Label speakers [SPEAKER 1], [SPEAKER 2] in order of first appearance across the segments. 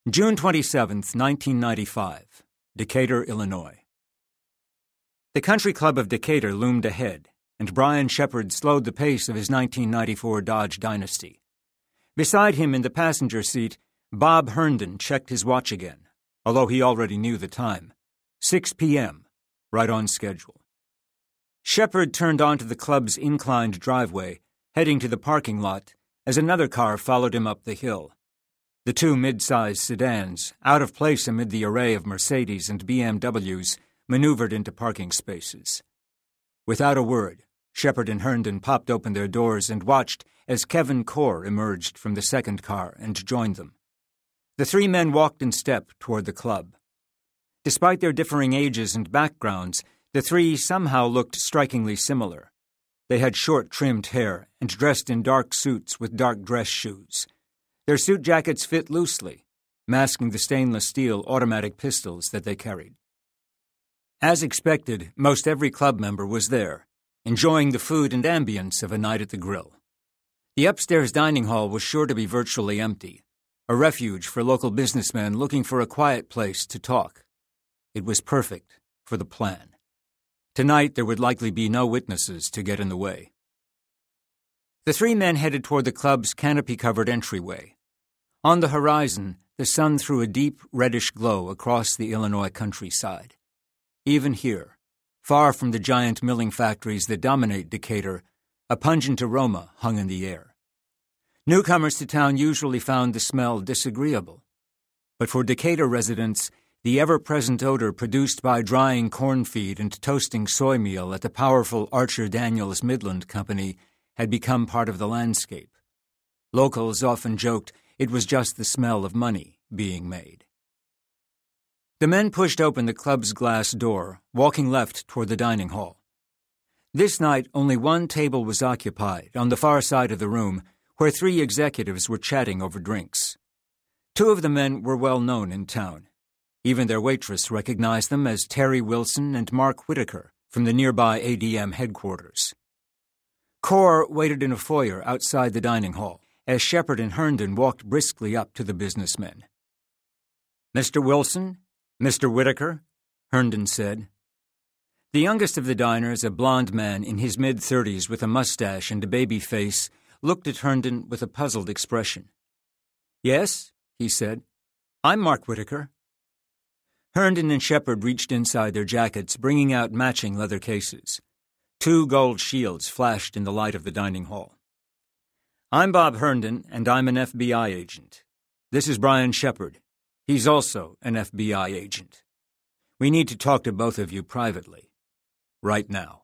[SPEAKER 1] June 27, 1995, Decatur, Illinois. The Country Club of Decatur loomed ahead, and Brian Shepard slowed the pace of his 1994 Dodge Dynasty. Beside him in the passenger seat, Bob Herndon checked his watch again, although he already knew the time. 6 p.m., right on schedule. Shepard turned onto the club's inclined driveway, heading to the parking lot, as another car followed him up the hill. The two mid-sized sedans, out of place amid the array of Mercedes and BMWs, maneuvered into parking spaces. Without a word, Shepard and Herndon popped open their doors and watched as Kevin Corr emerged from the second car and joined them. The three men walked in step toward the club. Despite their differing ages and backgrounds, the three somehow looked strikingly similar. They had short, trimmed hair and dressed in dark suits with dark dress shoes. Their suit jackets fit loosely, masking the stainless steel automatic pistols that they carried. As expected, most every club member was there, enjoying the food and ambience of a night at the grill. The upstairs dining hall was sure to be virtually empty, a refuge for local businessmen looking for a quiet place to talk. It was perfect for the plan. Tonight there would likely be no witnesses to get in the way. The three men headed toward the club's canopy-covered entryway. On the horizon, the sun threw a deep, reddish glow across the Illinois countryside. Even here, far from the giant milling factories that dominate Decatur, a pungent aroma hung in the air. Newcomers to town usually found the smell disagreeable, but for Decatur residents, the ever-present odor produced by drying corn feed and toasting soy meal at the powerful Archer Daniels Midland Company had become part of the landscape. Locals often joked it was just the smell of money being made. The men pushed open the club's glass door, walking left toward the dining hall. This night, only one table was occupied, on the far side of the room, where three executives were chatting over drinks. Two of the men were well known in town. Even their waitress recognized them as Terry Wilson and Mark Whitaker from the nearby ADM headquarters. Corr waited in a foyer outside the dining hall as Shepard and Herndon walked briskly up to the businessmen. "Mr. Wilson? Mr. Whitaker?" Herndon said. The youngest of the diners, a blond man in his mid-30s with a mustache and a baby face, looked at Herndon with a puzzled expression. "Yes," he said. "I'm Mark Whitaker." Herndon and Shepard reached inside their jackets, bringing out matching leather cases. Two gold shields flashed in the light of the dining hall. "I'm Bob Herndon, and I'm an FBI agent. This is Brian Shepard. He's also an FBI agent. We need to talk to both of you privately. Right now."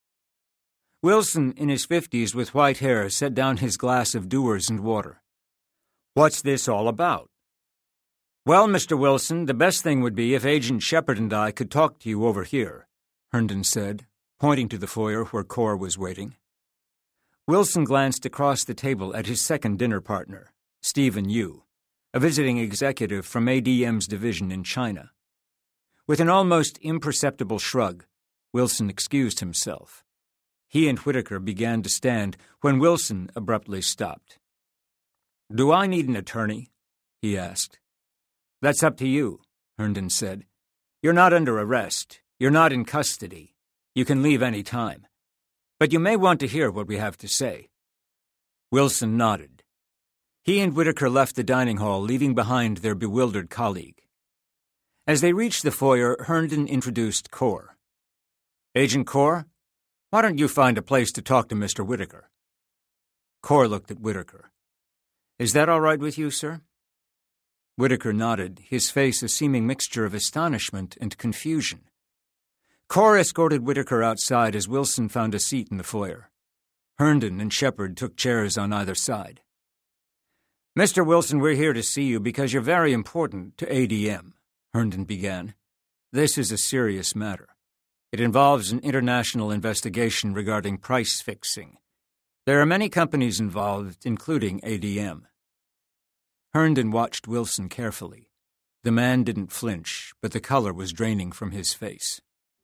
[SPEAKER 1] Wilson, in his 50s with white hair, set down his glass of Dewar's and water. "What's this all about?" "Well, Mr. Wilson, the best thing would be if Agent Shepard and I could talk to you over here," Herndon said, pointing to the foyer where Corr was waiting. Wilson glanced across the table at his second dinner partner, Stephen Yu, a visiting executive from ADM's division in China. With an almost imperceptible shrug, Wilson excused himself. He and Whitaker began to stand when Wilson abruptly stopped. "Do I need an attorney?" he asked. "That's up to you," Herndon said. "You're not under arrest. You're not in custody. You can leave any time. But you may want to hear what we have to say." Wilson nodded. He and Whitaker left the dining hall, leaving behind their bewildered colleague. As they reached the foyer, Herndon introduced Corr. "Agent Corr, why don't you find a place to talk to Mr. Whitaker?" Corr looked at Whitaker. "Is that all right with you, sir?" Whitaker nodded, his face a seeming mixture of astonishment and confusion. Corr escorted Whitaker outside as Wilson found a seat in the foyer. Herndon and Shepard took chairs on either side. "Mr. Wilson, we're here to see you because you're very important to ADM," Herndon began. "This is a serious matter. It involves an international investigation regarding price fixing. There are many companies involved, including ADM." Herndon watched Wilson carefully. The man didn't flinch, but the color was draining from his face.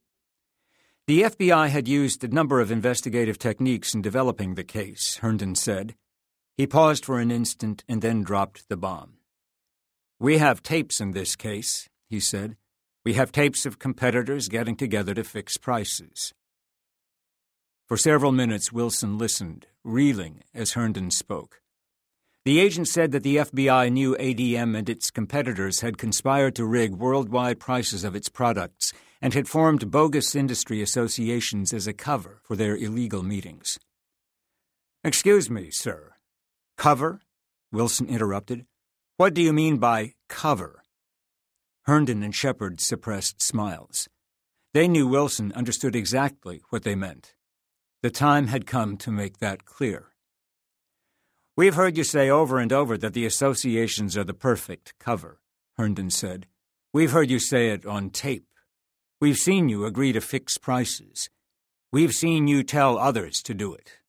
[SPEAKER 1] The FBI had used a number of investigative techniques in developing the case, Herndon said. He paused for an instant and then dropped the bomb. "We have tapes in this case," he said. "We have tapes of competitors getting together to fix prices." For several minutes, Wilson listened, reeling as Herndon spoke. The agent said that the FBI knew ADM and its competitors had conspired to rig worldwide prices of its products and had formed bogus industry associations as a cover for their illegal meetings. "Excuse me, sir. Cover?" Wilson interrupted. "What do you mean by cover?" Herndon and Shepard suppressed smiles. They knew Wilson understood exactly what they meant. The time had come to make that clear. "We've heard you say over and over that the associations are the perfect cover," Herndon said. "We've heard you say it on tape. We've seen you agree to fix prices. We've seen you tell others to do it."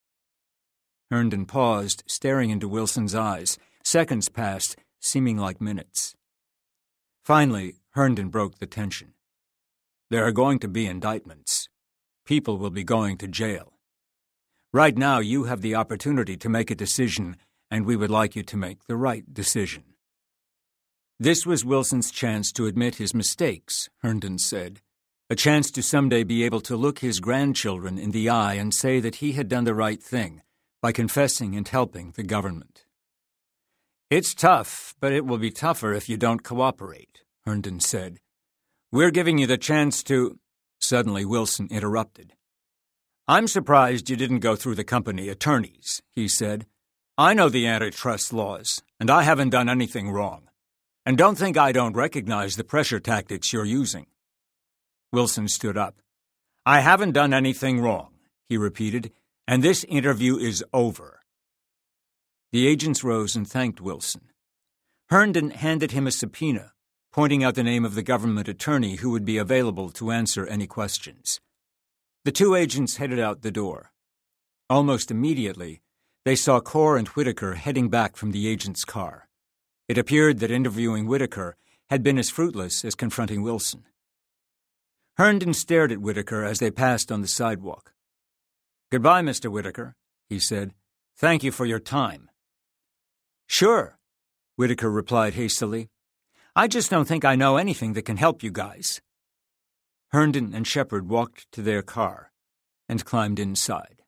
[SPEAKER 1] Herndon paused, staring into Wilson's eyes. Seconds passed, seeming like minutes. Finally, Herndon broke the tension. "There are going to be indictments. People will be going to jail. Right now, you have the opportunity to make a decision, and we would like you to make the right decision." This was Wilson's chance to admit his mistakes, Herndon said, a chance to someday be able to look his grandchildren in the eye and say that he had done the right thing by confessing and helping the government. "It's tough, but it will be tougher if you don't cooperate," Herndon said. "We're giving you the chance to—" Suddenly, Wilson interrupted. "I'm surprised you didn't go through the company attorneys," he said. "I know the antitrust laws, and I haven't done anything wrong. And don't think I don't recognize the pressure tactics you're using." Wilson stood up. "I haven't done anything wrong," he repeated, "and this interview is over." The agents rose and thanked Wilson. Herndon handed him a subpoena, pointing out the name of the government attorney who would be available to answer any questions. The two agents headed out the door. Almost immediately, they saw Corr and Whitaker heading back from the agent's car. It appeared that interviewing Whitaker had been as fruitless as confronting Wilson. Herndon stared at Whitaker as they passed on the sidewalk. "Goodbye, Mr. Whitaker," he said. "Thank you for your time." "Sure," Whitaker replied hastily. "I just don't think I know anything that can help you guys." Herndon and Shepard walked to their car and climbed inside.